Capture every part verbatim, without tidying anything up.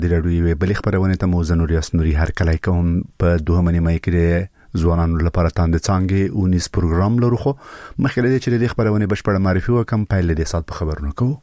د راډیو بلې خبرونه ته مو زنور یاسنوري هر کله کوم په دوه منی مې کې ځوانانو لپاره تاند څنګه اونیس پروګرام لرو خو مخکې د چې د خبرونه بشپړ معرفي وکم پایله د سات په خبرونه کوو.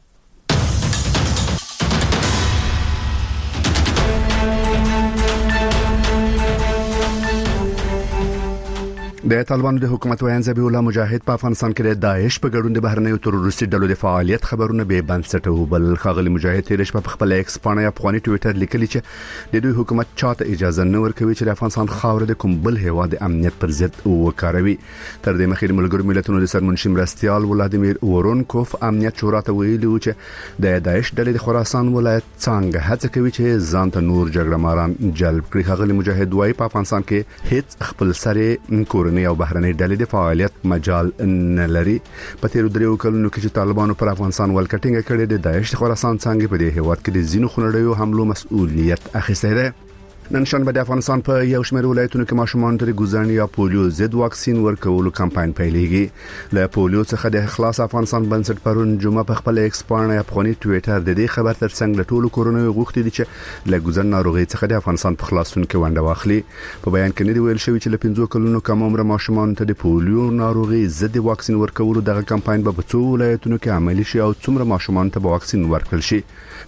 د طالبانو د حکومت وایي ذبیح الله مجاهد په افغانستان کې د داعش په ګډون د بهرنیو تروریستي ډلو د فعالیت خبرونه به بنسټ بل خاغلی مجاهد تیرش په خپل ایکس پاڼه افغاني ټوئیټر لیکلی چې د دوی حکومت چاته اجازه نه ورکوي چې د افغانستان خاور د کوم بل هیواد امنیت پر ضد وکاروي. تر دې مخکې د ملګرو ملتونو د سرمنشي مرستيال ولادیمیر اورونکوف امنیت شورا ته ویلي و چې د داعش ډلې د خراسان ولایت څنګه هڅه کوي چې ځان ته نور جګړه ماران جلب کړي. خاغلی مجاهد وايي په افغانستان کې هیڅ خپل سره کورنۍ او بهرنۍ ډلې د فعالیت مجال نه لري. په تیر دریو کلونو کې چې طالبانو پر افغانستان ولکټینګ کړي د داعش خراسان څنګه په دې هیواد کې د زینو خنډیو حملو مسؤلیت اخیستی دی. نن شنبه د افغانستان په یو شمېر ولایتونو کې ماشومان ته ګوزن یا پولیو ضد واکسین ورکولو کمپاین پیلېږي. له پولیو څخه د اخلاص افغانستان بنسټ پرون جمعه په خپل ایکس پاڼه افغاني ټوئیټر د دې خبر ترڅنګ له ټولو کورونو غوښتي دي چې له ګوزن ناروغي څخه د افغانستان په خلاصون کې ونډه واخلي. په بیان کې نه دی ویل شوی چې له پنځو کلونو کم عمر ماشومان ته د پولیو ناروغي ضد واکسین ورکولو دغه کمپاین به په څو ولایتونو کې عملي شي او څومره ماشومان ته واکسین ورکړل شي.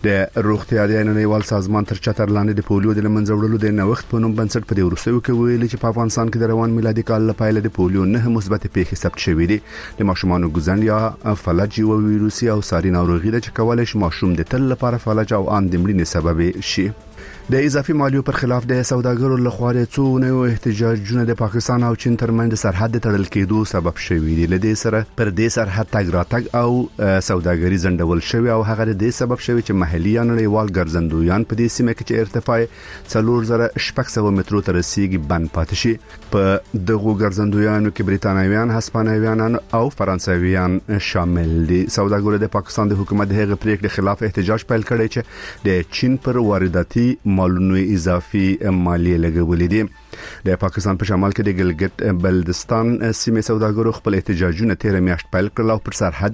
د روغتیا د نړیوال سازمان تر چتر لاندې د پولیو د لمنځه وړلو د نوښت په نوم بنسټ په دې ورسوي کې ویلي چې په افغانستان کې د روان میلادي کال لپاره د پولیو نه مثبت پیښې ثبت شوې دي. د ماشومانو ګوزن یا فلج یو ویروسي او ساري ناروغي ده چې کولای شي ماشوم د تل لپاره فلج او ان د مړینې سبب شي. د اضافي مالیو پر خلاف د سوداګرو لخوا د څو نوو احتجاجونه د پاکستان او چین ترمنځ سرحد تړل کېدو سبب شوي دي. لدې سره پر دې سرحد تګ راتګ او سوداګري زندول شوی او هغه د دې سبب شوی چې محلي یا نړیوال ګرځندویان په دې سیمه کې چې ارتفاع څلور زره شپږ سوه مترو ته رسیدي بند پاتې شي. په دغه ګرځندویانو کې بریتانویان، هسپانویان او فرانسویان شامل دي. سوداګرو د پاکستان د حکومت هغه پریکړې خلاف احتجاج پیل کړی چې د چین پر وارداتي مالونو اضافي مالیه لګولې دي. د پاکستان په شمال کې د ګلګت بلدستان سیمه سوداګرو خپل احتجاجونه تیر میاشت پیل کړل او پر سرحد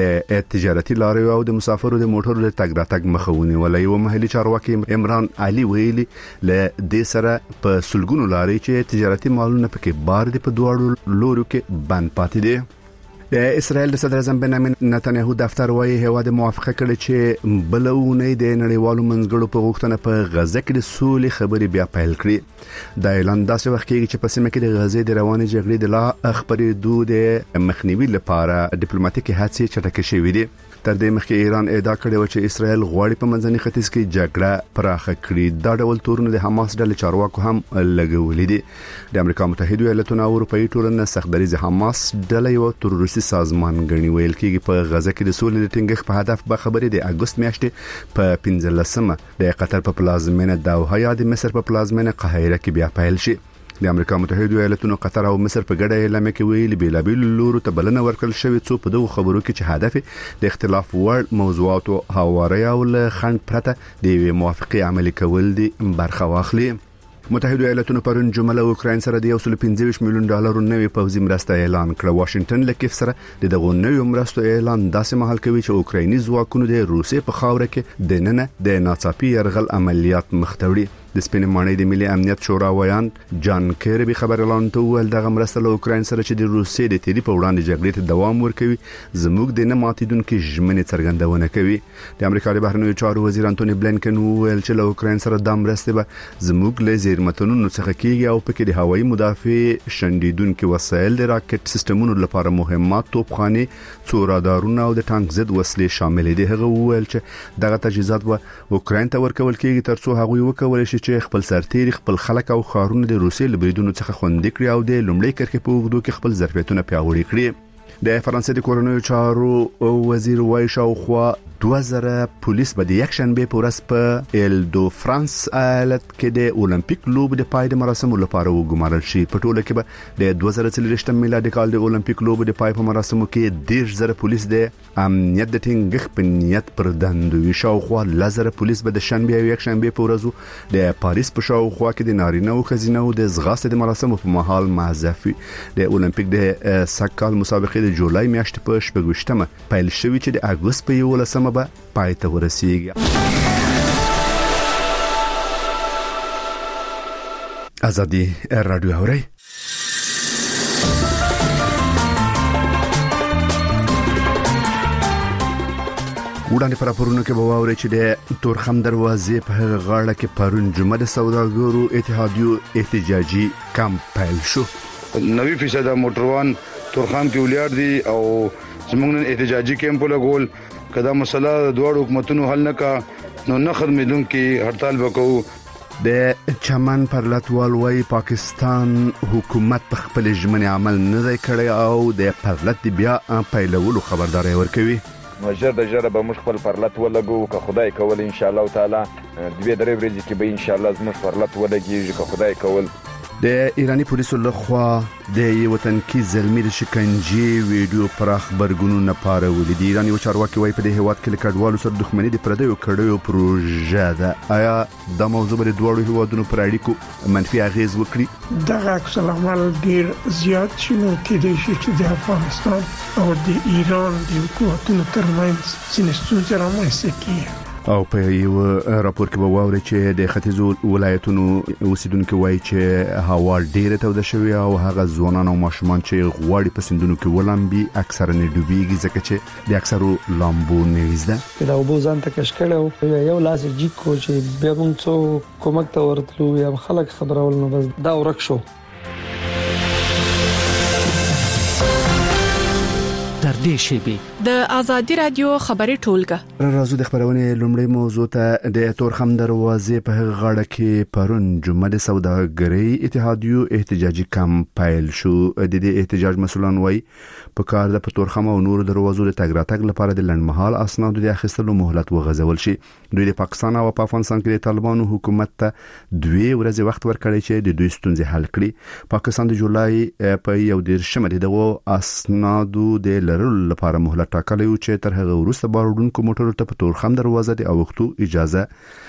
د تجارتي لارې او د مسافرو د موټرو د تګ راتګ مخاوني ولې و محلي چارواکي عمران علي ویلي ل دې سره په سلګونو لارې چې تجارتي مالونه پکې بار دي په دواړو لورو کې بند پاتې دي. د اسرائیل د صدر اعظم بنیامین نتنیاهو دفتر وايي هوا د موافقه کړې چې بلونه د نړیوالو منځګړو په غوښتنه په غزه کې د سولې خبرې بیا پیل کړې. د اعلان داسې وخت کې چې په سیمه کې د غزې د روانې جګړې د لا خبرېدو د مخنیوي لپاره ډیپلوماټیکي هڅې چټکې شوې دي. تر دې مخکې ایران ادعا کړې و چې اسرائیل غواړي په منځني ختیځ کې جګړه پراخه کړي. دا ډول تورونه د حماس ډلې چارواکو هم لګولې دي. د امریکا متحده ایالاتونو او اروپאי ټولنه سختدریز حماس ډلې یو تروریستي سازمان غني ویل کېږي. په غزه کې د سولې د ټینګښت په هدف به خبرې د اگست میاشتې په پنځلسمه د قطر په پلازمینه دوحه یا د مصر په پلازمینه قاهره کې بیا پیل شي. د امریکا متحده ایالاتونو قطر او مصر په ګډه اعلان کې ویلي بیلابیل لورو ته بلنه ورکړل شوې څو په دغه خبرو کې چې هدف د اختلاف وړ موضوعاتو هواري او خند پرته د موافقه عملي کول دي برخه واخلي. متحده ایالاتونو پرون جمعه له اوکراین سره د یو سل پنځه ویشت میلیون ډالر نوې پوځي مرسته اعلان کړه. واشنگټن له کیف سره د دغه نوې مرستو اعلان داسې مهال کوي چې اوکرایني ځواکونو د روسیې په خاوره کې د نننه د ناڅاپي يرغل عملیات مختوړي. د سپین مانې د ملي امنیت شورا ویان جان کیربي خبر اعلان ته ول دغه مرسته له اوکراین سره چې د روسیې د تیری په وړاندې جګړې ته دوام ورکوي زموږ د نه ماتیدونکو ژمنې څرګندونه کوي. د امریکا د بهرنیو چارو وزیر انټونی بلینکن ویل چې له اوکراین سره د مرستې به زموږ له زیرمتونو څخه کیږي او پکې د هوایي مدافع شندیدونکو وسایل د راکټ سیستمونو لپاره مهمات، توپخانه، څو رادارونه او د ټانک ضد وسلې شامل دي. هغه ویل چې دغه تجهیزات به اوکراین ته ورکول کیږي ترڅو هغه وکولای شي چې خپل سرتیري خپل خلک او خارونه د روسیې لبریدونو څخه خوندي کړي او د لومړي کرښې په اوږدو کې خپل ظرفیتونه پیاوړي کړي. د فرانسې د کورونو چارو وزیر وایي شاوخوا دوه زره پولیس به د یک شنبه په ورځ په ایل دو فرانس ایالت کې د اولمپیک لوب د پای د مراسمو لپاره وګمارل شي. په ټوله کې به د دوه زره څلوېښت میلادي کال د اولمپیک لوب د پای په مراسمو کې ډیر زره پولیس د امنیت د ټینګښت په نیت پر دندو وي. شاوخوا لزره پولیس به د شنبه او یک شنبه په ورځو د پاریس په شاوخوا کې د نارینه او ښځینه او د ځغاستې د مراسمو په مهال معزفي. د اولمپیک د سکال مسابقې د جولای میاشتې په شپږمه پیل شوې چې د اگست په یولسمه به پای ته ورسیږي. ازادي رادیو اوري وړاندې پر پرونو کې به واوري چې د تورخم دروازې په غاړه کې پرون جمعه د سوداګرو اتحادیو احتجاجي کمپ پیل شو. نوي فیصد موټروان تورخم کې ولیار دي او زموږ احتجاجي کمپ لګول کدا مسله د دوه حکومتونو حل نه کا نو نه خدمتون کې هړتال وکاو. د چمن پر لټوال وای پاکستان حکومت په خپل ژمنې عمل نه دی کړی او د پرلط بیا پیلولو خبرداري ورکوي. مجر د جره به مخ خپل پرلط ولګو که خدای کول ان شاء الله تعالی دوی درې ورځې کې به ان شاء الله زموږ پرلط ولګي که خدای کول. د ایرانی پولیسو لخوا د یو وطن کې زلمی د شکنجې ویډیو پر خبرګونونه پاره ولې د ایرانی چارواکي وای په دې هواد کې لکډوالو سره دښمنۍ د پردیو کړیو پروژه ده. آیا د موضوع پر دوه هوادونو پر اړیکو منفي اغیز وکړي؟ دغه عکس العمل ډیر زیات شنو کې د شي چې د افغانستان او د ایران د حکومتونو ترمنځ څه ستونزې رامنځته کیږي. او په یو راپور کې به واوري چې د ختیځو ولایتونو اوسیدونکو وایي چې هوا ډیره توده شوې او هغه ځوانان او ماشومان چې غواړي په سندونو کې ولامبي اکثره نه ډوبېږي ځکه چې د اکثرو لامبو نويزده دا وبو ځان ته کشکړو یو لاس جی کو چې بیا موږ څو کومک ته ورتلو یا خلک خبرول نو بس دا ورک شو. تر دې شی د ازادي رادیو خبري ټولګه راځو د خبرونه لومړی موضوع ته د تورخم دروازې په غاړه کې پرون جمعه د سوداګرۍ اتحادیو احتجاجي کمپ پیل شو. د دې احتجاج مسولان وای په کار د تورخم او نور دروازو د تګ راتګ لپاره د لنډمحال اسنادو د اخیستلو مهلت وغځول شي. دوی د پاکستان او په افغانستان کې د طالبانو حکومت ته دوی ورځې وخت ورکړی چې د دوی ستونزې حل کړي. پاکستان د جولای په یو ډیر شمه دغه اسنادو د لرلو لپاره مهلت ټاکلی و چې تر هغه وروسته باروډونکو موټرو ته په تورخم دروازه د اوختو اجازه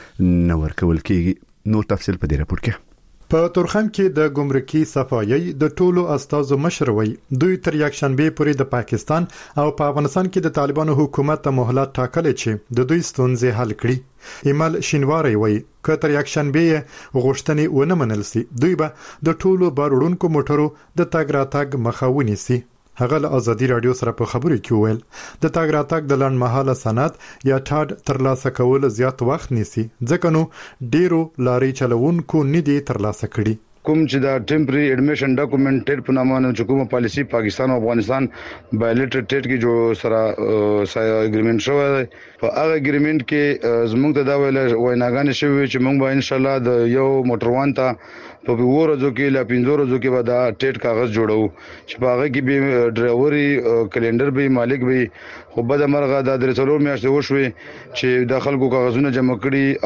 نه ورکول کیږي. نو تفصیل په دې راپور کې. په تورخم کې د ګمرکي صفایي د ټولو استازو مشروي دوی تر یک شنبه پورې د پاکستان او په افغانستان کې د طالبانو حکومت ته مهلت ټاکلی چې د دوی ستونزې حل کړي. ایمل شینواری وایي که تر یک شنبه غوښتنې ونه منل سي دوی به د ټولو باروډونکو موټرو د تګ راتګ مخه ونیسي. هغه له ازادي رادیو سره په خبرو کې وویل د تګ راتګ د لنډمحاله سند یا ټاډ ترلاسه کول زیات وخت نیسي ځکه نو ډیرو لاري چلوونکو نه دي ترلاسه کړي. کوم چې دا ټیمپرری اډمیشن ډاکومنټډ په نامه چې کومه پالیسی پاکستان او افغانستان بایلیټر ټیټ کې جو سره سای اګریمنټ شوی په هغه اګریمنټ کې زموږ ته دا ویل ویناګان شوی چې موږ به ان شاء الله د یو موټروان ته په ورځو کې لا پنځه ورځو کې به دا ټیټ کاغذ جوړو چې په هغه کې به ډرایوري کلندر به مالک به خو بد مرغه د درڅلور میاشتې وشوي چې د خلکو کاغذونه جمع کړي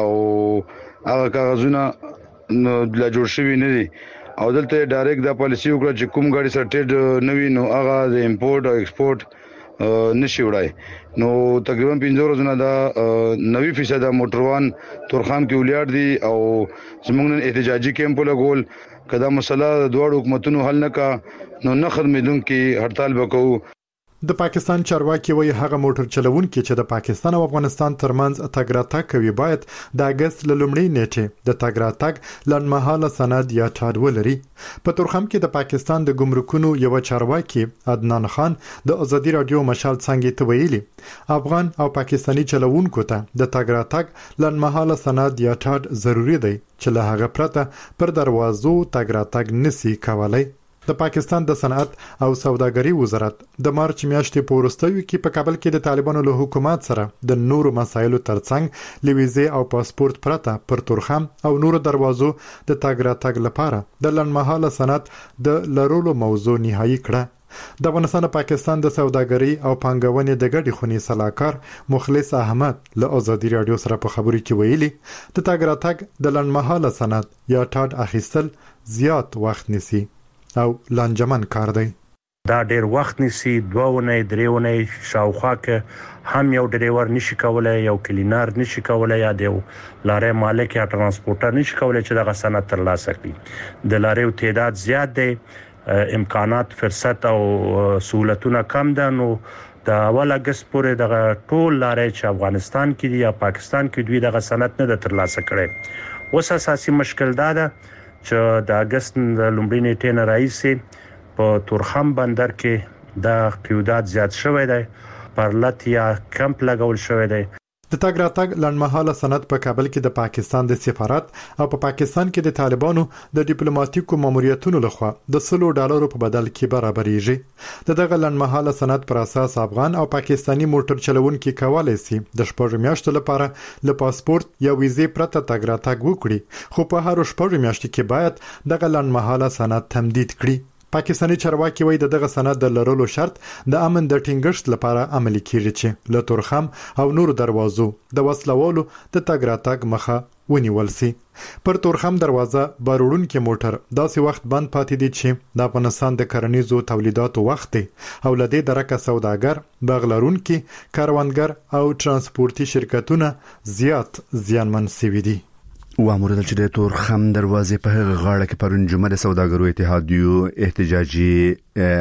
او هغه کاغذونه نو د جوړ شوی نه دي او دلته ډایرکټ د پالیسی وکړه چې کوم غاډي سرټیډ نوی نو هغه د امپورټ او ایکسپورټ نشي وړای. نو تقریبا پنځه ورځې نه دا نوي فیصد موټروان تورخم کې ولیار دي او زموږ احتجاجي کمپ لګول کدا مسله د دوه حکومتونو حل نه کا نو نه خدمتون کې هړتال وکاو. د پاکستان چارواکي وایي هغه موټر چلوونکي چې د پاکستان او افغانستان ترمنځ تګ راتګ کوي باید د اگست لومړۍ نیټه د تګ راتګ لنډمحاله سند یا ټاډ ولري. په تورخم کې د پاکستان د ګمرکونو یو چارواکي عدنان خان د ازادي رادیو مشال څنګه ته ویلي افغان او پاکستانی چلوونکو ته د تګ راتګ لنډمحاله سند یا ټاډ ضروری دی چې له هغه پرته پر دروازو تګ راتګ نسی کولای. د پاکستان د صنعت او سوداګرۍ وزارت د مارچ میاشتې په وروستیو کې په کابل کې د طالبانو له حکومت سره د نورو مسایلو ترڅنګ لویزه او پاسپورت پرته پر تورخم او نورو دروازو د تګ راتګ لپاره د لنډمحاله صنعت د لرلو موضوع نهایی کړه. د افغانستان او پاکستان د سوداګرۍ او پانګونې د ګډې خونې صلاحکار مخلص احمد له ازادي رادیو سره په خبرو کې ویلي د تګ راتګ د لنډمحاله صنعت یا ټاډ اخیستل زیات وخت نیسي او لانجمن کار دی. دا ډیر وخت نیسي دوونه دریونه شاوخوا کې هم یو ډرایور نشي کولای یو کلینر نشي کولای یا دیو لارې مالک یا ترانسپورټر نشي کولای چې دغه سند ترلاسه کړي. د لارې تعداد زیات دی امکانات فرصت او سہولتونه کم ده نو د اول اگست پورې دغه ټول لارې چې افغانستان کې دي یا پاکستان کې دوی دغه سند نه ترلاسه کړي. اوس اساسي مشکل دا ده چې د اگست د لومړۍ نیټې نه راځي په تورخم بندر کې د قیودات زیات شوی دی، پرلط یا کمپ لګول شوی دی. د تګ راتګ لنډمهاله سند په کابل کې د پاکستان د سفارت او په پاکستان کې د طالبانو د ډیپلوماټیکو ماموریتونو لخوا د سلو ډالرو په بدل کې برابرېږي. د دغه لنډمهاله سند پر اساس افغان او پاکستانی موټر چلوونکي کولای شي د شپږ میاشتو لپاره له پاسپورت یا ویزې پرته تګ راتګ وکړي، خو په هر شپږ میاشتو کې باید دغه لنډمهاله سند تمدید کړي. پاکستانی چارواکي وایي د دغه سند د لرلو شرط د امن د ټینګښت لپاره عملي کیږي چې له تورخم او نور دروازو د وسلوالو د تګ راتګ مخه ونیول سي. پر تورخم دروازه باروړونکو موټر داسې وخت بند پاتې دي چې د افغانستان د کرنیزو تولیداتو وخت دی او لدې درکه سوداګر، بغلرونکي، کاروانګر او ترانسپورتي شرکتونه زیات زیانمن شوي دي. وامور چې د تورخم دروازې په هغه غاړه کې پرون جمعه د سوداګرو اتحادیو احتجاجي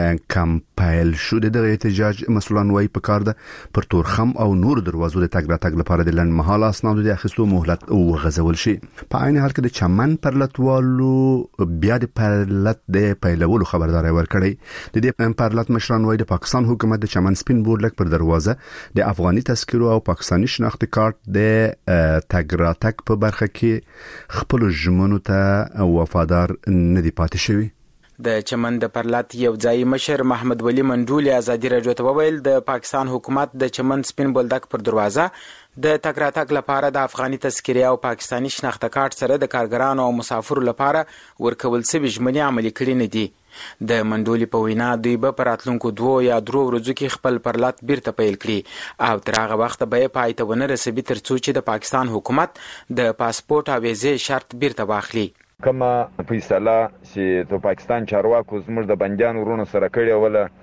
کمپایل شو. د احتجاج مسؤلان وايي په کار ده پر تورخم او نور دروازو د تګ راتګ لپاره د لنډمهاله اسنادو د اخیستو مهلت وغځول شي. په عین حال کې د چمن پرلتوالو بیا د پرلت د پیلولو خبرداري ورکړي. د دې پرلت مشران وايي د پاکستان حکومت د چمن سپین بورډ پر دروازه د افغاني تذکرو او پاکستانی شناخت کارت د تګ راتګ په برخه کې خپل ژمنو ته وفادار نه دی پاتې شوی. د چمن د پرلط یو ځای مشر محمد ولی منډول ازادي راډیو ته وویل د پاکستان حکومت د چمن سپین بولدک پر دروازه د تګ راتګ لپاره د افغاني تذکره او پاکستانی شناخت کارت سره د کارګرانو او مسافرو لپاره ورکول شوی ژمنې عملي کړې نه دي. د منډولي په وینا دوی به پر راتلونکو دوه یا درو ورځو کې خپل پرلط بیرته پیل کړي او تر هغه وخت به پای ته ونه رسېږي ترڅو چې د پاکستان حکومت د پاسپورت او ویزې شرط بیرته واخلي. کومه فیصله چې د پاکستان چارواکو زموږ د بندیان ورونو سره کړې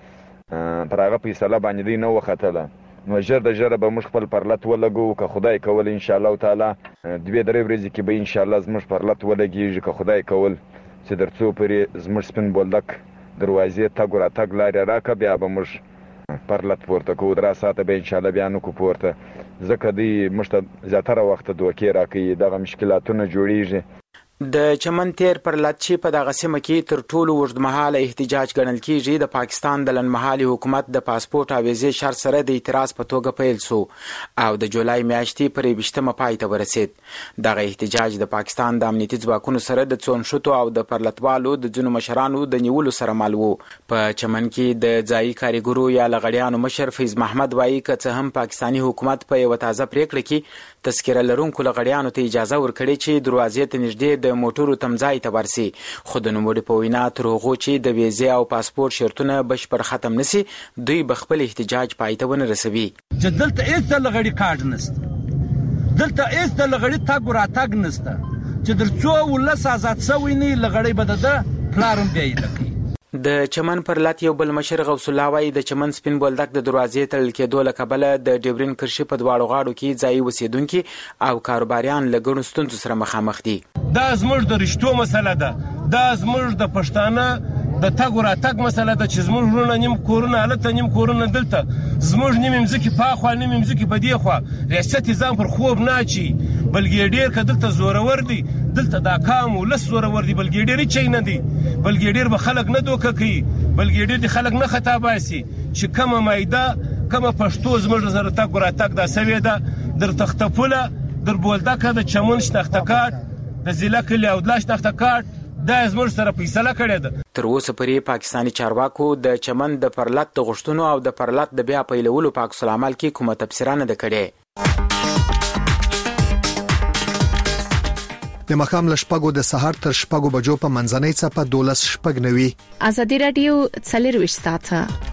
وله پر هغه فیصله باندې دی نه وختله، نو ژر د ژره به موږ خپل پرلط ولګو که خدای کول ان شاء الله تعالی دوه درې ورځې کې به ان شاء الله زموږ پرلط ولګیږي که خدای کول چې درڅو پرې زموږ سپین بولدک دروازې تګ راتګ لارې راکړه بیا به موږ پرلط پورته کوو. درې ساعته به ان شاء الله بیا نه کو پورته ځکه دوی موږ ته زیاتره وخت دوکې راکوي، دغه مشکلاتونه جوړیږي. د چمن تیر پرلط چې په دغه سیمه کې تر ټولو اوږدمهاله احتجاج ګڼل کېږي د پاکستان د لنډمهالي حکومت د پاسپورت او ویزې شرط سره د اعتراض په توګه پیل شو او د جولای میاشتې پر یویشتمه پای ته ورسید. دغه احتجاج د پاکستان د امنیتي ځواکونو سره د څونښتو او د پرلطوالو د ځینو مشرانو د نیولو سره مل و. په چمن کې د ځایي کارګرو یا لغړیانو مشر فیض محمد وایي که څه هم پاکستانی حکومت په یوه تازه پریکړه کې تذکره لرونکو لغړیانو ته اجازه ورکړې چې دروازې ته نږدې د موټرو تمځای ته ورسي، خو د نوموړي په وینا تر هغو چې د ویزې او پاسپورت شرطونه بشپړ ختم نشي دوی به خپل احتجاج پای ته ونه رسوي. چې دلته هیڅ د لغړي کارت نشته، دلته هیڅ د لغړي تګ راتګ نشته، چې در څو ولس آزاد شوی نه لغړي به د پلارم بیا یې لکي. د چمن پرلط یو بل مشر غوث الله وایي د چمن سپین بولدک د دروازې تړل کېدو له کبله د ډیورین کرښې په دواړو غاړو کې ځایي اوسېدونکي او کاروباریان له ګڼو ستونزو سره مخامخ دي. دا زموږ د رشتو مسله ده، دا زموږ د پښتانه د تګ راتګ مسله ده چې زموږ ورونه نیم کورونه هلته نیم کورونه دلته، زموږ نیم مځکې په خوا نیم مځکې په دې خوا، ریاست یې ځان پر خوب نه اچي، بلګې ډېر که دلته زورور دي، دلته دا کام ولس زورور دي، بلګې ډېر هېڅ شی نه دي، بلګې ډېر به خلک نه دوکه کوي، بلګې ډېر د خلک نه خطا باسي چې کومه مایده کومه پښتو زموږ سره تګ راتګ دا سوې ده، در تختپوله در بولدکه د چمن شناخته کارت د ضلع کلي او دلا شناخته کارت دا زموږ سره فیصله کړې ده. تر اوسه پورې پاکستانی چارواکو د چمن د پرلط د غوښتنو او د پرلط د بیا پیلولو په عکس العمل کې کومه تبصره نه ده کړې. د مخام له شپږو د سهار تر شپږو بجو په منځنۍ څپه دولس شپږ نوي. ازادي راډیو څلرویشت ساعته.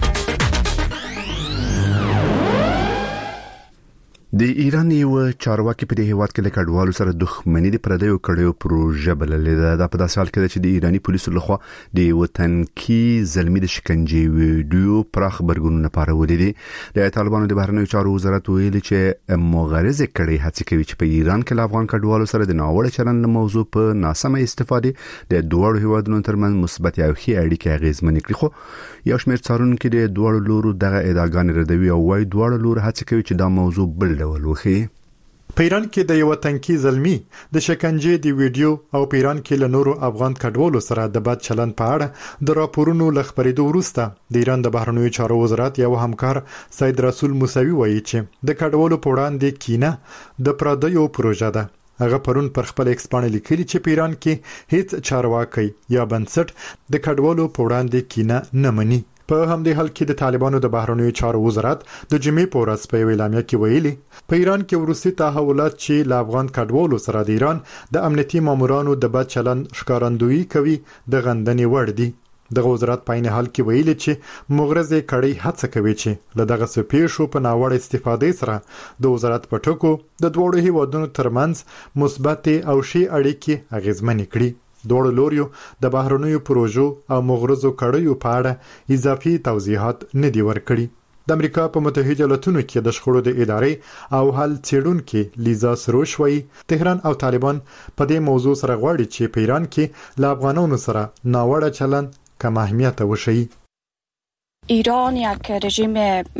د ایران یو چارواکي په دې هیواد کې له کډوالو سره دښمنۍ د پردیو کړیو پروژه بللې ده. دا په داسې حال کې ده چې د ایرانی پولیسو لخوا د وطنکي زلمی د شکنجې ویډیو پراخ خبرګونونه پارولې دي. د طالبانو د بهرنیو چارو وزارت ویلي چې مغرضه کړي هڅه کوي چې په ایران کې له افغان کډوالو سره د ناوړه چلند موضوع په ناسمه استفاده د دوه هیوادونو ترمنځ مثبت او ښې اړیکې اغیزمنې کړي. خو یو شمېر څارونکو د دوه لورو دغه ادعاګانې ردوي او وايي دوه لورو هڅه کوي چې دا موضوع بل ډول وخی. په ایران کې د یو تنکي زلمی د شکنجې دی ویډیو او په ایران کې له نورو افغان کډوالو سره د بد چلند په اړه د راپورونو لخبرېدو وروسته د ایران د بهرنیو چارو وزارت یو همکار سید رسول موسوي وایي چې د کډوالو په وړاندې کینه د پردیو پروژه ده. هغه پرون پر خپل ایکس باندې لیکلي چې په ایران کې هیڅ چارواکي یا بنسټ د کډوالو په وړاندې کینه نه مني. په همدې حال کې د طالبانو د بهرنیو چارو وزارت د جمعې په ورځ په یوه اعلامیه کې ویلي په ایران کې وروستي تحولات چې له افغان کډوالو سره د ایران د امنیتي مامورانو د بد چلند ښکارندویي کوي د غندنې وړ دي. دغه وزارت په عین حال کې ویلي چې مغرضې کړۍ هڅه کوي چې له دغه سپیشو په ناوړه استفادې سره د وزارت په ټکو د دوړو هیوادونو ترمنځ مثبت او ښې اړیکې اغیزمنې کړي. دوړو لوریو د بهرنیو پروژو او مغرضو کړیو په اړه اضافي توضیحات نه دی ورکړي. د امریکا په متحده ایالاتونو کې د شخړو د ادارې او حل څېړونکې لیزا سروش وایي تهران او طالبان په دې موضوع سره غواړي چې په ایران کې له افغانانو سره ناوړه چلند کم اهمیت وشي. ایران یک رژیم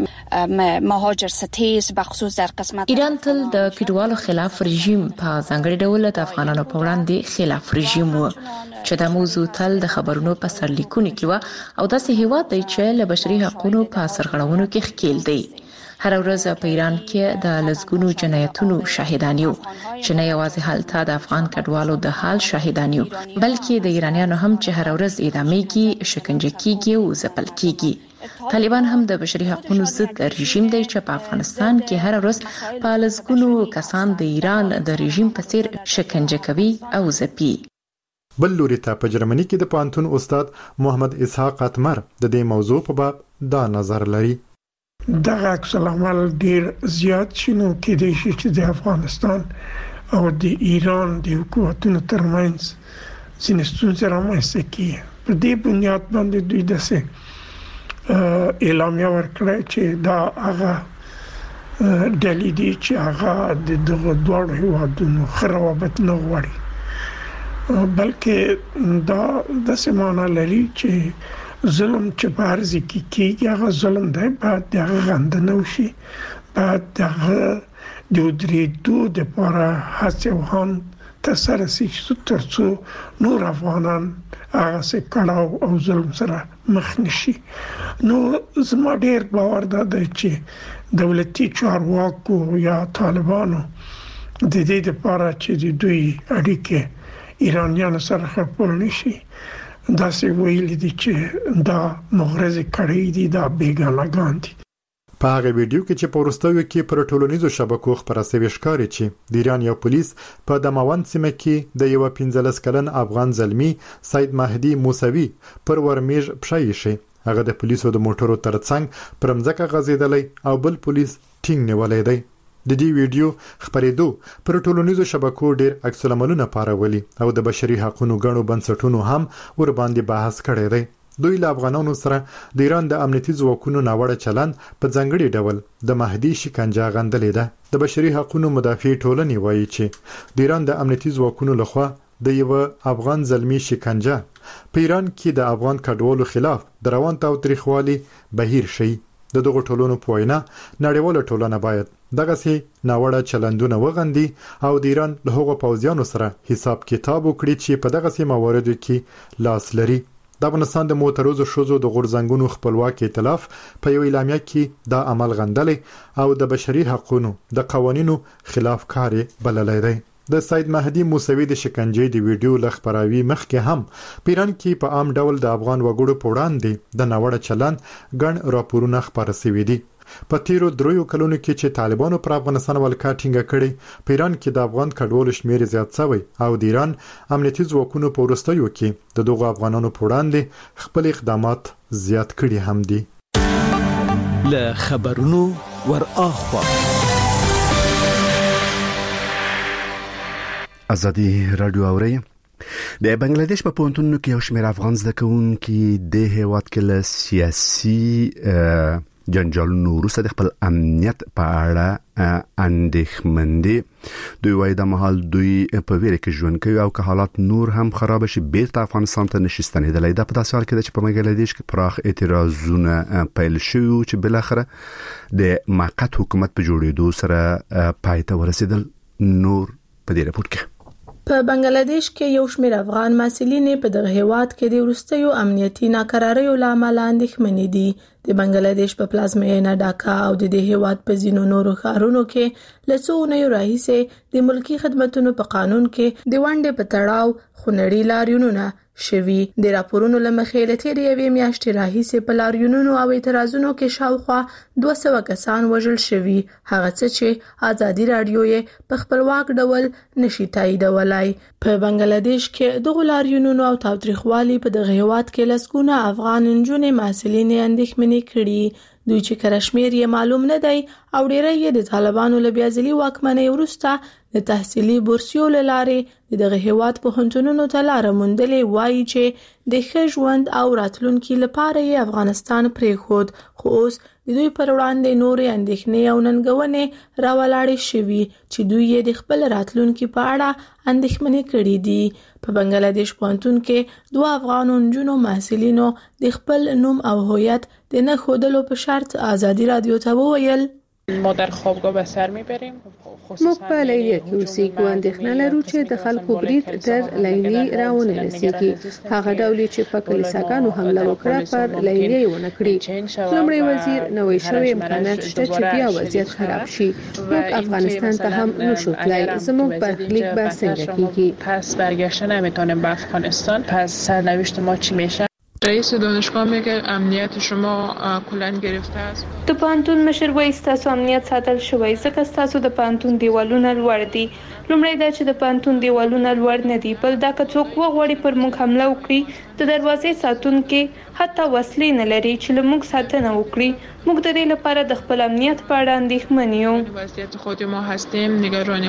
مهاجر ستیز بخصوص در قسمت ایران تل د کډوالو خلاف رژیم په ځانګړي ډول د افغانانو په وړاندې خلاف رژیم و چې د موضوع تل د خبرونو په سرلیکونو کې و او داسې هیواد دی چې له بشري حقوقو په سرغړونو کې ښکیل دی. هر ورځ په ایران کې د لزګونو جنایتونو شاهدان یو چې نه یوازې هلته د افغان کډوالو د حال شاهدان یو بلکې د ایرانیانو هم چې هر ورځ اعدامېږي، شکنجه کیږي او ځپل کیږي. طالبان هم د بشري حقوقو ضد رژیم دی چې په افغانستان کې هر ورځ په لزګونو کسان د ایران د رژیم په څیر شکنجه کوي او ځپي. بل لوري ته په جرمني کې د پانتون استاد محمد اسحاق اتمر د دې موضوع په باب دا نظر لري. دغه عکس العمل ډیر زیات شنو کې د شي چې د افغانستان او د ایران د حکومتونو ترمنځ ځینې ستونزې رامنځته کیږي. په دې بنیاد باندې دوی داسې اعلامیه ورکړه چې دا هغه ډلې دي چې هغه د دغه دوه هیوادونو روابط نه غواړي بلکې دا داسې معنا لري چې ظلم چې په هر ځای کې کېږي هغه ظلم دی باید د هغه غندنه وشي، باید د هغه د ودرېدو دپاره هڅې او هاند ترسره شي تر څو نور افغانان هغسې کړاو او ظلم سره مخ نشي. نو زما ډېر باور دا دی چې دولتي چارواکو یا طالبانو د دې دپاره چې د دوی اړیکې ایرانیانو سره خرپول نشي داسې ویلي دي چې دا مغرضې کړۍ دي، دا بیګانه‌ګان دي. په هغه ویډیو کې چې په وروستیو کې پر ټولنیزو شبکو خپاره شوی ښکاري چې د ایران یو پولیس په دماوند سیمه کې د یو پنځلس کلن افغان زلمی سید مهدی موسوي پر ورمیږ پښه ایښی. هغه د پولیسو د موټرو ترڅنګ پر مځکه غځېدلی او بل پولیس ټینګ نیولی دی. د دې ویډیو خپرېدو پر ټولنیزو شبکو ډېر عکس العملونه پارولي او د بشري حقوقو غړو بنسټونو هم ور باندې بحث کړی دی. دوی له افغانانو سره د ایران د امنیتي ځواکونو ناوړه چلند په ځانګړي ډول د مهدي شکنجه غندلې ده. د بشري حقوقو مدافع ټولنې وایي چې د ایران د امنیتي ځواکونو لخوا د یو افغان زلمی شکنجه په ایران کې د افغان کډوالو خلاف د روان تاوتریخوالي بهیر شي. د دغه ټولنو په وینا نړیواله ټولنه باید دغسې ناوړه چلندونه وغندي او د ایران له هغو پوځیانو سره حساب کتاب وکړي چې په دغسې مواردو کې لاس لري. د افغانستان د موتروزو ښځو د غورځنګونو خپلواک ائتلاف په یو اعلامیه کې دا عمل غندلی او د بشري حقوقو د قوانینو خلاف کار بللی دی. د سید مهدی موسوي د شکنجې د ویډیو له خپراوي مخکې هم په ایران کې په عام ډول د افغان وګړو په وړاندې د ناوړه چلند ګڼ راپورونه خپاره شوي دي. په تیرو دریو کلونو کې چې طالبانو پر افغانستان ولکه ټینګه کړې په ایران کې د افغان کډوالو شمیر زیات شوی او د ایران امنیتي ځواکونو په وروستیو کې د دغو افغانانو په وړاندې خپل اقدامات زیات کړي هم دي. له خبرونو ور اخوا ازادي رادیو اوري د بنگلاديش په پونتونو کې یو شمېر افغان زده کوونکي د هیواد کې له سیاسي جنجالونو وروسته د خپل امنیت په اړه اندېښمن دي. دوی وایي د مهال دوی په ویره کې ژوند کوي او که حالات نور هم خراب شي بیرته افغانستان ته نشي ستنېدلی. دا په داسې حال کې ده چې په بنګلاديش کې پراخ اعتراضونه پیل شوي چې بالاخره د موقت حکومت په جوړېدو سره پای ته ورسېدل. نور په دې راپور کې. په بنگلاديش کې یو شمېر افغان محصلین په دغه هیواد کې د وروستیو امنیتي ناکراریو لامل اندېښمنې دي. د بنگلاديش په پلازمینه ډاکا او د دې هیواد په ځینو نورو ښارونو کې له څو اونیو راهیسې د ملکی خدماتو په قانون کې د ونډې په تړاو خونړي لاریونونه شوي. د راپورونو لمخې له تېرې یوې میاشتې راهیسې په لاریونونو او اعتراضونو کې شاوخوا دوه سوه کسان وژل شوي، هغه څه چې ازادي راډیو یې په خپلواک ډول نشي تاییدولای. په بنگلاديش کې دغه لاریونونو او تاوتریخوالي په دغه هیواد کې لسګونه افغان نجونې محصلین اندېښمنې کړي. دوی چې کرشمیر یې معلوم نه دی او ډېری یې د طالبانو له بیازلي واکمنۍ وروسته د تحصیلي بورسیو له لارې د دغه هیواد پوهنتونونو ته لاره موندلې، وایي چې د ښه ژوند او راتلونکي لپاره یې افغانستان پرېښود، خو اوس د دوی پر وړاندې نورې اندېښنې او ننګونې راولاړې شوي چې دوی یې د خپل راتلونکي په اړه اندېښمنې کړي دي. په بنگلاديش پوهنتون کې دوه افغان نجونو محصلینو د خپل نوم او هویت د نه ښودلو په شرط ازادي رادیو ته وویل: ما در خوابگاه به سر میبریم. موږ په لیلیه کې اوسېږو، اندېښنه لرو چې د خلکو برید تر لیلیې راونه رسیږي، هغه ډول چې په کلیساګانو حمله وکړه پر لیلیې ونه کړي. لومړی وزیر نوی شوی امکانات شته چې بیا وضعیت خراب شي. موږ افغانستان ته هم نشو تلای، زموږ برخلیک به څنګه کیږي؟ پس برگشته نمیتونیم به افغانستان. پس سرنوشت ما چی میشه؟ رئیس دانشگاه میگه امنیت شما کلا گرفته است. د پانتون مشر وایي ستاسو امنیت ساتل شوی ځکه ستاسو د پانتون دیوالونه لوړ دي. لومړی دا چې د پانتون دیوالونه لوړ نه دي، بل دا که څوک وغواړي پر موږ حمله وکړي د دروازې ساتونکي حتی وسلې نه لري چې له موږ ساتنه وکړي. موږ د دې لپاره د خپل امنیت په اړه اندېښمن یو. وضعیت خود ما هستیم، نگران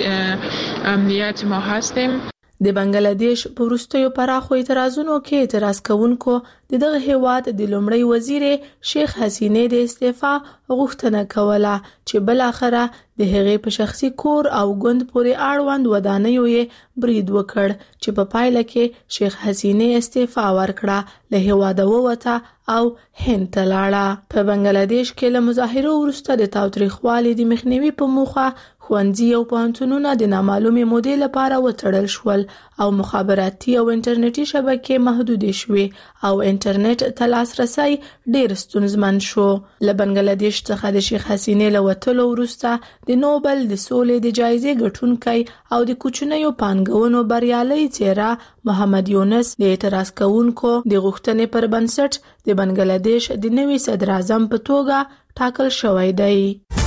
وضع امنیت ما هستیم. د بنگلاديش په وروستیو پراخو اعتراضونو کې اعتراض کوونکو د دغه هیواد د لومړی وزیر شیخ حسینه د استعفا غوښتنه کوله چې بل اخره د هغې په شخصي کور او ګوند پورې اړوند ودانیو یې برید وکړ چې په پایله کې شیخ حسینه استعفا ورکړه، له هیواده ووته او هند ته لاړه. په بنگلاديش کې له مظاهرو وروسته د تاوتریخوالي د مخنیوي په موخه ښوونځي او پوهنتونونه د نامعلومې مودې لپاره وتړل شول او مخابراتي او انټرنیټي شبکې محدودې شوې او انټرنیټ ته لاسرسی ډېر ستونزمن شو. له بنگلاديش څخه د شیخ حسینې له وتلو وروسته د نوبل د سولې د جایزې ګټونکی او د کوچنیو پانګونو بریالۍ څېره محمد یونس د اعتراض کوونکو د غوښتنې پر بنسټ د بنگلاديش د نوي صدر اعظم په توګه ټاکل شوی دی.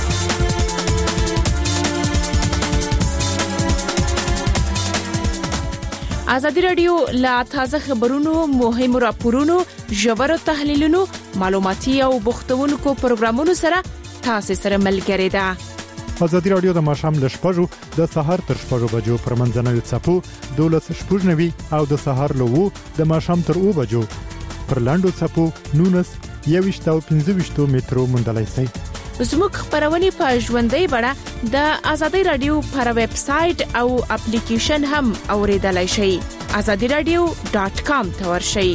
ازادي راډیو لا تازه خبرونو، مهمو راپورونو، ژورو تحلیلونو، معلوماتي او بوختونکو پروګرامونو سره تاسو سره ملګری ده. ازادي راډیو د ماښام ل شپږو د سهار تر شپږو بجو پر منځنوي څپو دولس شپږ نوي او د سهار له وو د ماښام تر اوو بجو پر لاندو څپو نونس یويشت او پنځه ویشت میټرو موندلای شئ. زموږ خبرونه په ژوندۍ بڼه د ازادي رادیو پر ویب سټ او اپلیکیشن هم اوریدلای شئ. azadi radio dot com ته ورشئ.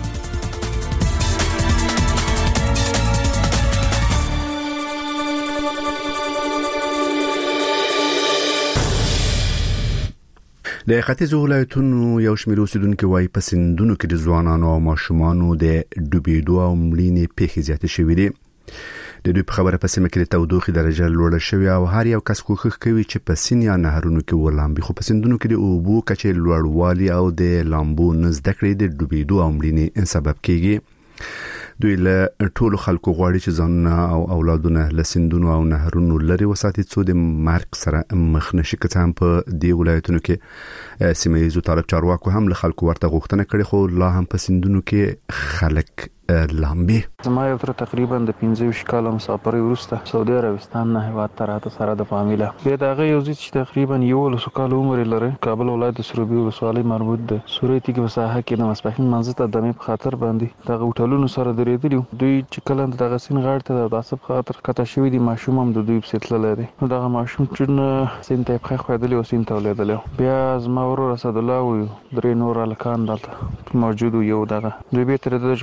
د ختیځ ولایتونو یو شمېر اوسیدونکو وايي په سیندونو کې د ځوانانو او ماشومانو د ډوبېدو او مړینې پیښې زیاتې شوې دي. د دوی په خبره په سیمه کې د تودوخې درجه لوړه شوې او هر یو کس کوښښ کوي چې په سین یا نهرونو کې ولامبي، خو په سیندونو کې د اوبو کچې لوړوالي او د لامبو نه زده کړې د ډوبېدو او مړینې سبب کیږي. دوی له ټولو خلکو غواړي چې ځانونه او اولادونه له سیندونو او نهرونو لري وساتي څو د مرګ سره مخ نشي. که څه هم په دې ولایتونو کې سیمه ییزو طالب چارواکو هم له خلکو ورته غوښتنه کړې، خو لا هم په سیندونو کې خلک لامبي. زما یو تر تقریبا د پنځه ویشت کال مسافرۍ وروسته سعودي عربستان نه هیواد ته راته سره د فامیله بیا د هغه یو ځای چې تقریبا یولس کال عمر لري، کابل ولایت د سروبي ولسوالۍ مربوط ده. سورې تیږې په ساحه کې د ماسپښین منځ ته دمې په خاطر باندې دغه هوټلونو سره درېدلي دوی چې کله دغه سین غاړې ته د عصب خاطر کته شوي دي، ماشوم هم د دوی پسې تللی دی. نو دغه ماشوم چې سین ته یې پښې ښویېدلې او سین ته ولوېدلی. بیا زما ورور اسدالله و، درې نور هلکان دلته موجود و. یو دغه دوی بېرته د ده ژغورنې په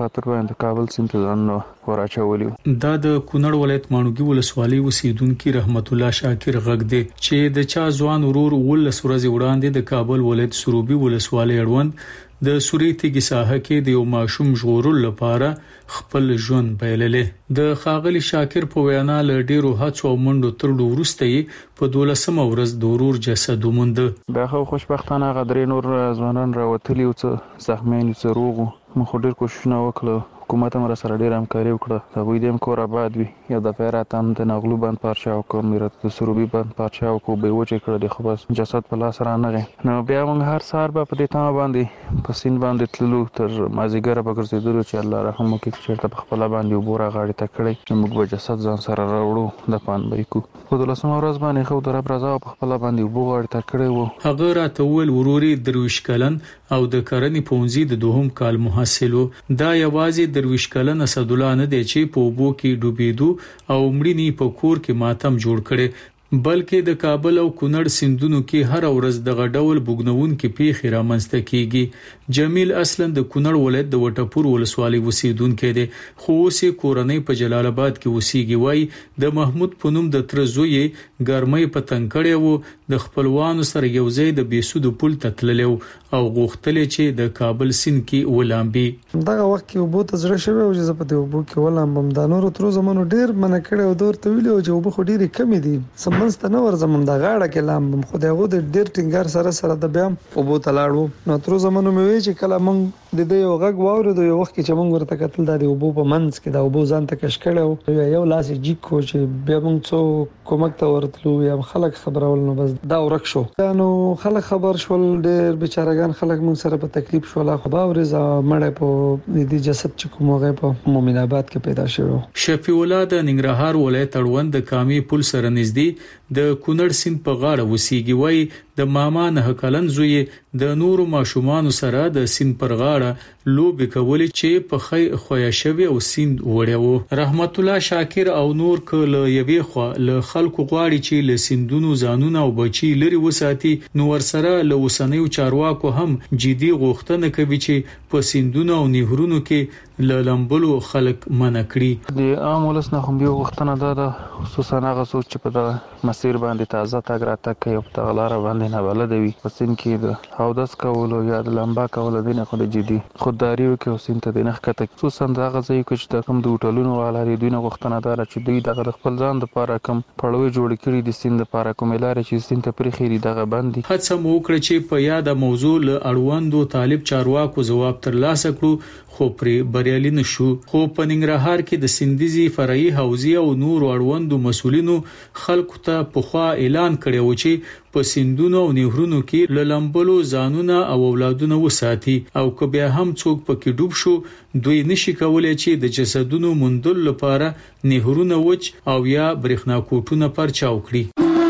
خاطر باندې کابل سیند ته ځان وراچولی. دا د کونړ ولایت ماڼوګي ولسوالۍ اوسیدونکو رحمت الله شاکر غږ دی چې د چا ځوان ورور ولس ورځ وړاندې د کابل ولایت سروبي ولسوالۍ اړوند د سوري تیږي ساحه کې د یو ماشوم ژغورلو لپاره خپل ژوند بایللې. د خاغلی شاکر په وینا ل ډیرو هڅو او منډو تر وروسته په دولسمه ورځ د ورور جسد وموند. بیا خو خوشبختانه غدري نور ځوانان راوتلی او څه زخمین څه روغ مو خو ډیر کوشش نه وکړ. حکومت هم سره ډیر همکاري وکړه. دا وې دیم کور آباد وي یا د پیرات هم د نغلو باندې پارچا او کوم میرت د سروبي باندې پارچا او کو به وچه کړ د خو بس جسد په لاس را نه. نو بیا موږ هر سهار په دې تام باندې په سین باندې تللو تر مازیګر به ګرځېدلو چې الله رحم وکړي چې په خپل باندې وبوره غاړي تکړې چې موږ به جسد ځان سره راوړو د پان به کو. په دولسمه ورځ باندې خو در برزا په خپل باندې وبوره غاړي تکړې وو. هغه راته ول وروري درویش کلن او د کرنې پونځي د دوهم کال محصلو. دا یوازې درویش کلن اسدالله نه دی چې په وبو کې ډوبېدو او مړینی په کور کې ماتم جوړ کړي، بلکې د کابل او کونړ سیندونو کې هر ورځ د غډول بوګنون کې پیښې رامنځته کیږي. جمیل اصلا د کونړ ولایت د وټپور ولسوالۍ اوسیدونکو دی، خو اوس کورنۍ په جلال آباد کې اوسېږي. وای د محمود پونم د تر زوی ګرمۍ په تنکړې وو د خپلوانو سره یو ځای د بیسود پل تتللو او غوښتل چې د کابل سیند کې ولامبي. دغه وخت کې وبو ته زړه شوی او چې په دې وبو کې ولامبم. دا نور تر زمونو ډیر منع کړي او دور ته ویلو چې وبو خو ډیره کم دي سمست نه ورزمم د غاړه کې لامبم. خو دغه د ډیر ټینګار سره سره د بیا وبو ته لاړو. نو تر زمونو مې وی چې کله مونږ د دې یو غږ واورېدو یو وخت کې چې مونږ ورته کتل د وبو په منځ کې د وبو ځان ته کش کړو یو لاس جیک کو چې بیا مونږ څو کومک ته ورتلو یا خلک خبرول نو بس دا ورک شو. نو خلک خبر شول ډیر بیچارهګان خلک مونږ سره په تکلیف شول. خو باورز مړ په دې جسد چې کومه په مومن آباد کې پیدا شوی. شفیع الله د ننګرهار ولایت اړوند د کامي پل سره نږدې د کونړ سیند په غاړه وسیږي. وای د ماما نه کلن زوی د نورو ماشومان سره د سیند پر غاړه لوبي کولې چې په خی خویا شوی او سیند وړیو. رحمت الله شاکر او نور کله یوې خو له خلکو غواړي چې له سیندونو ځانونه او بچي لري وساتي. نو ور سره له وسنیو چارواکو هم جدي غوښتنه کوي چې په سیندونو او نهرونو کې له لمبلو خلک منع کړي. د عام ولس نه هم یو غوښتنه ده د خصوصا هغه څوک چې په د مسیر باندې تازه تاګ راتګ کوي او په غلار باندې نه بلد وي په سین کې د اودس کولو یا د لمبا کولو د نه خو د جدي خودداري وکړي او سین ته د نه کته خصوصا هغه ځای کې چې د کوم د هوټلونو والاري دوی نه غوښتنه ده چې دوی د خپل ځان لپاره کم پړوي جوړ کړي د سین لپاره کوم لارې چې سین ته پرې خېری دغه باندې هڅه مو کړې چې په یاد موضوع له اړوندو طالب چارواکو جواب ترلاسه کړو، خو پرې بریالي نشو. خو په ننګرهار کې د سندیزي فرعي حوزې او نور اړوندو مسولینو خلکو ته په خوا اعلان کړی و چې په سیندونو او نهرونو کې للمبلو ځانونه او اولادونه وساتي او که بیا هم څوک پکې ډوب شو دوی نشي کولای چې د جسدونو موندل لپاره نهرونه وچ او یا برېښنا کوټونه پرچاو کړي.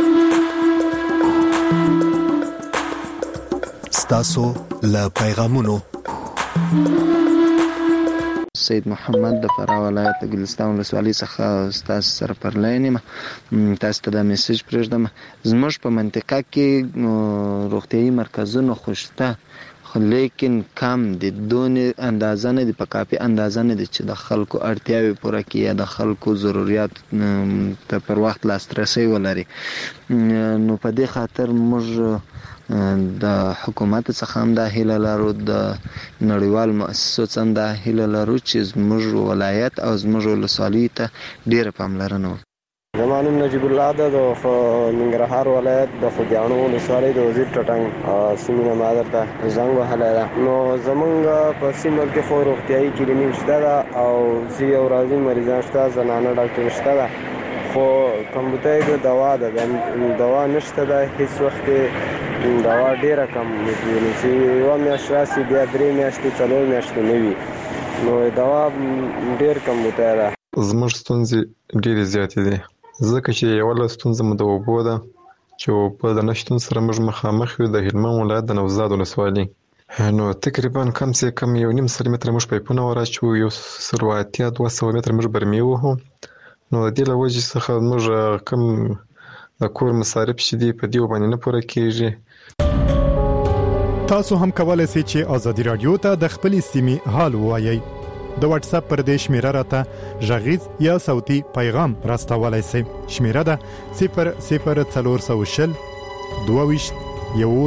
ستاسو له پیغامونو سید محمد د فراه ولایت د ګلستان ولسوالۍ څخه تاسو سره پر لاین تاسو ته د میسج پرېږدم. زموږ په منطقه کې روغتیايي مرکزونه خوشته لیکن کم دي، دون اندازه نه دي، په کافي اندازه نه دي چې د خلکو اړتیاوې پوره کړي یا د خلکو ضرورت ته پر وخت لاسرسي ولري. نو په دې خاطر موږ د حکومت څخه هم د هیله لرو، د نړیوال مؤسسو څخه د هیله لرو چې زموږ ولایت او زموږ ولسوالۍ ته ډیره پاملرنه وکړي. زما نوم نجیب الله ده، د ننګرهار ولایت د خوږیاڼو ولسوالۍ د وزیر ټټنګ سیمې نه ما درته زنګ وهلی ده. نو زمونږ په سیمه کې خو روغتیایي کلینیک شته ده او ځي او راځي مریضان شته، زنانه ډاکټر شته ده، خو کمبوتۍ د دوا ده دوا نشته ده هیڅ وخت دوا ډیره کم وي چې یوه میاشت راسي بیا درې میاشتې څلور میاشتې نه وي، نو دوا ډیر کمبوتۍ ده. زموږ ستونزې ډیرې زیاتې دي ځکه چې یوه ستونزه مو د اوبو ده چې اوبه د نشتون سره موږ مخامخ یو د هلمند ولایت د نوزاد ولسوالۍ. نو تقریبا کم سې کم یو نیم سل متره موږ پایپونه وراچوو، یو سل اتیا دوه سوه متره موږ برمې وهو. نو د دې له وجې څخه موږ کم د کور مصارف چې دي په دې باندې نه پوره کېږي. تاسو هم کولای شئ چې ازادي رادیو ته د خپلې سیمې حال ووایئ. د واتس اپ پر دې شمیره راته ژغیز یا صوتي پیغام راستولای شئ. شمیره ده صفر صفر څلور سوه شل دوه ویشت یو